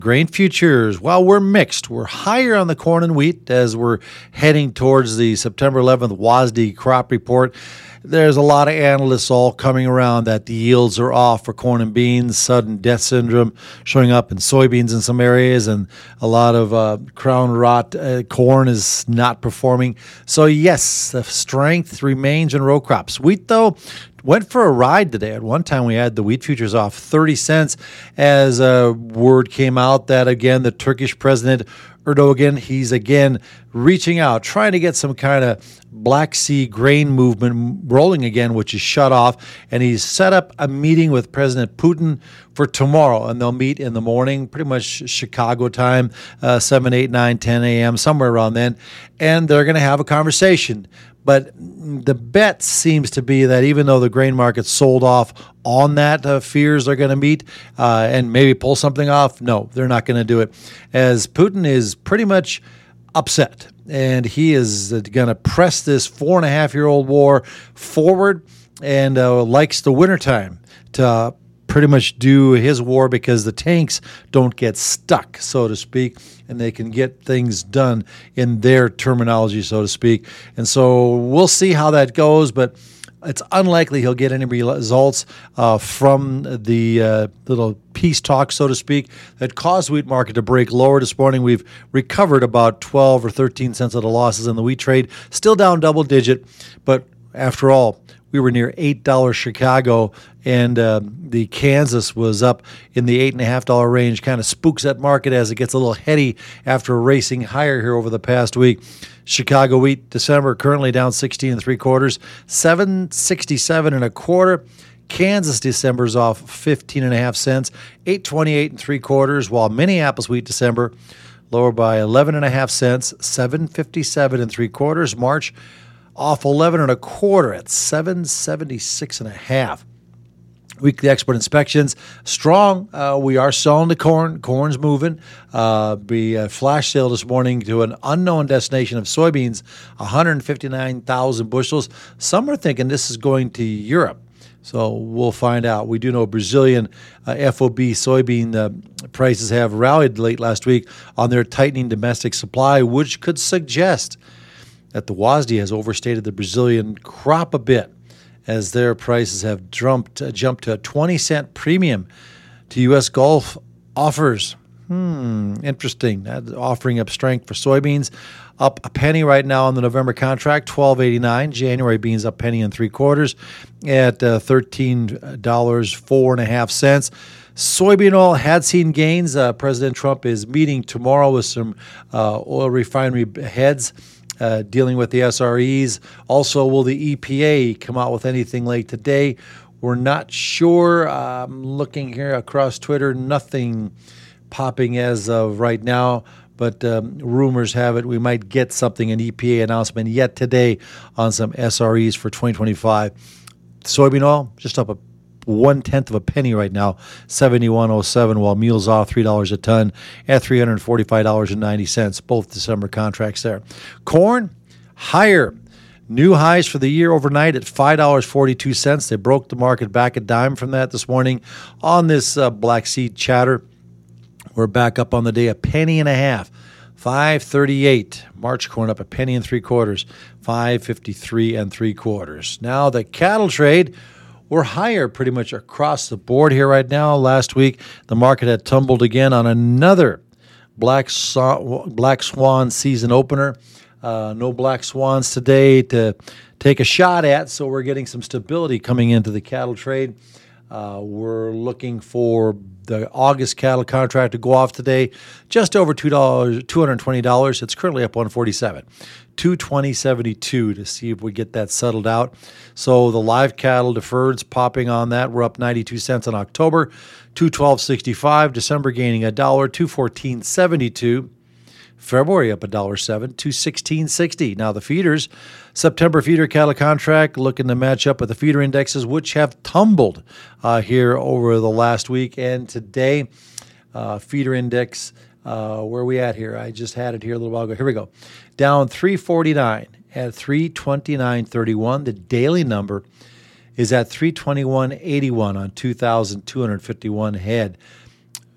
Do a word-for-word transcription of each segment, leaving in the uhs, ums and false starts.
Grain futures, well, we're mixed. We're higher on the corn and wheat as we're heading towards the September eleventh W A S D crop report. There's a lot of analysts all coming around that the yields are off for corn and beans, sudden death syndrome showing up in soybeans in some areas, and a lot of uh, crown rot uh, corn is not performing. So, yes, the strength remains in row crops. Wheat, though, went for a ride today. At one time, we had the wheat futures off thirty cents as a word came out that, again, the Turkish president Erdogan, he's again reaching out, trying to get some kind of Black Sea grain movement rolling again, which is shut off. And he's set up a meeting with President Putin for tomorrow, and they'll meet in the morning, pretty much Chicago time, uh, seven, eight, nine, ten a.m., somewhere around then. And they're going to have a conversation. But the bet seems to be that even though the grain market sold off on that, uh, fears are going to meet uh, and maybe pull something off. No, they're not going to do it, as Putin is pretty much upset, and he is going to press this four and a half year old war forward, and uh, likes the wintertime to uh, pretty much do his war because the tanks don't get stuck, so to speak, and they can get things done in their terminology, so to speak. And so we'll see how that goes, but it's unlikely he'll get any results uh, from the uh, little peace talk, so to speak, that caused the wheat market to break lower this morning. We've recovered about twelve or thirteen cents of the losses in the wheat trade, still down double digit, but after all, we were near eight dollars Chicago, and uh, the Kansas was up in the eight point five dollars range. Kind of spooks that market as it gets a little heady after racing higher here over the past week. Chicago wheat December currently down sixteen and three quarters, seven sixty-seven and a quarter. Kansas December's off fifteen and a half cents, eight twenty-eight and three quarters, while Minneapolis wheat December lower by eleven and a half cents, seven fifty-seven and three quarters. March off eleven and a quarter at seven seventy-six and a half. Weekly export inspections strong. Uh, we are selling the corn. Corn's moving. Uh, be a flash sale this morning to an unknown destination of soybeans, one hundred fifty-nine thousand bushels. Some are thinking this is going to Europe. So we'll find out. We do know Brazilian uh, F O B soybean uh, prices have rallied late last week on their tightening domestic supply, which could suggest that the W A S D has overstated the Brazilian crop a bit, as their prices have jumped, uh, jumped to a twenty cent premium to U S Gulf offers. Hmm, interesting. That offering up strength for soybeans, up a penny right now on the November contract, twelve eighty-nine. January beans up penny and three quarters at uh, thirteen dollars four and a half cents. Soybean oil had seen gains. Uh, President Trump is meeting tomorrow with some uh, oil refinery heads, Uh, dealing with the S R Es. Also, will the E P A come out with anything late today? We're not sure. I'm looking here across Twitter, nothing popping as of right now, but um, rumors have it we might get something, an E P A announcement yet today on some S R Es for twenty twenty-five. Soybean oil, just up a one-tenth of a penny right now, seventy-one oh seven, while meal's off three dollars a ton at three hundred forty-five dollars and ninety cents, both December contracts there. Corn, higher. New highs for the year overnight at five dollars and forty-two cents. They broke the market back a dime from that this morning on this uh, Black Sea chatter. We're back up on the day a penny and a half, five thirty-eight. March corn up a penny and three quarters, five fifty-three and three quarters. Now the cattle trade, we're higher pretty much across the board here right now. Last week, the market had tumbled again on another Black, so- Black Swan season opener. Uh, no Black Swans today to take a shot at, so we're getting some stability coming into the cattle trade. Uh, we're looking for the August cattle contract to go off today, just over two dollars, two hundred twenty dollars. It's currently up one forty-seven, two twenty seventy-two to see if we get that settled out. So the live cattle deferred's popping on that. We're up ninety-two cents in October, two twelve sixty-five. December gaining a dollar, two fourteen seventy-two. February up a dollar seven, two sixteen sixty. Now the feeders, September feeder cattle contract looking to match up with the feeder indexes, which have tumbled uh, here over the last week and today. Uh, feeder index, uh, where are we at here? I just had it here a little while ago. Here we go. Down three forty-nine at three twenty-nine thirty-one. The daily number is at three twenty-one eighty-one on two thousand two hundred fifty-one head.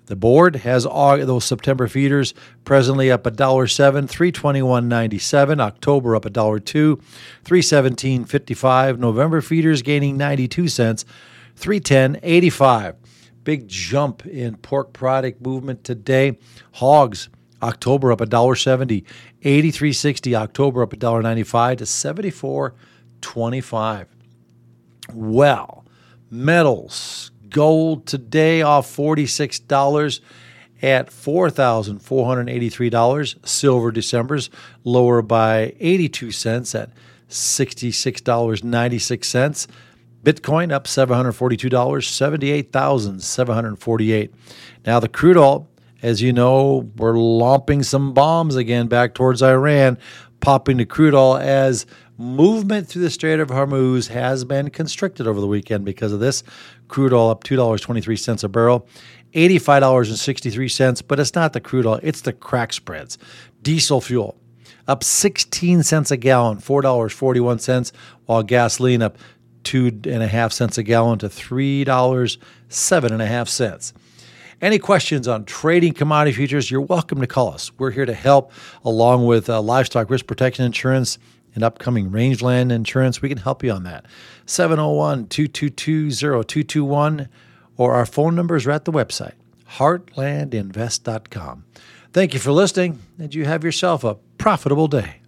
The board has August, those September feeders presently up one dollar seven, three twenty-one ninety-seven. October up one dollar two, three seventeen fifty-five. November feeders gaining ninety-two cents, three ten eighty-five. Big jump in pork product movement today. Hogs, October up one dollar seventy, eighty-three sixty. October up one dollar ninety-five to seventy-four twenty-five. Well, metals, gold today off forty-six dollars at four thousand four hundred eighty-three dollars. Silver December's lower by eighty-two cents at sixty-six dollars and ninety-six cents. Bitcoin up seven hundred forty-two dollars, seventy-eight thousand seven hundred forty-eight dollars. Now the crude oil, as you know, we're lomping some bombs again back towards Iran, popping the crude oil as movement through the Strait of Hormuz has been constricted over the weekend because of this. Crude oil up two dollars and twenty-three cents a barrel, eighty-five dollars and sixty-three cents, but it's not the crude oil, it's the crack spreads. Diesel fuel up sixteen cents a gallon, four dollars and forty-one cents, while gasoline up two and a half cents a gallon to three dollars and seven and a half cents. Any questions on trading commodity futures, you're welcome to call us. We're here to help, along with uh, livestock risk protection insurance and upcoming rangeland insurance. We can help you on that. seven oh one, two two two, oh two two one, or our phone numbers are at the website, heartland invest dot com. Thank you for listening, and you have yourself a profitable day.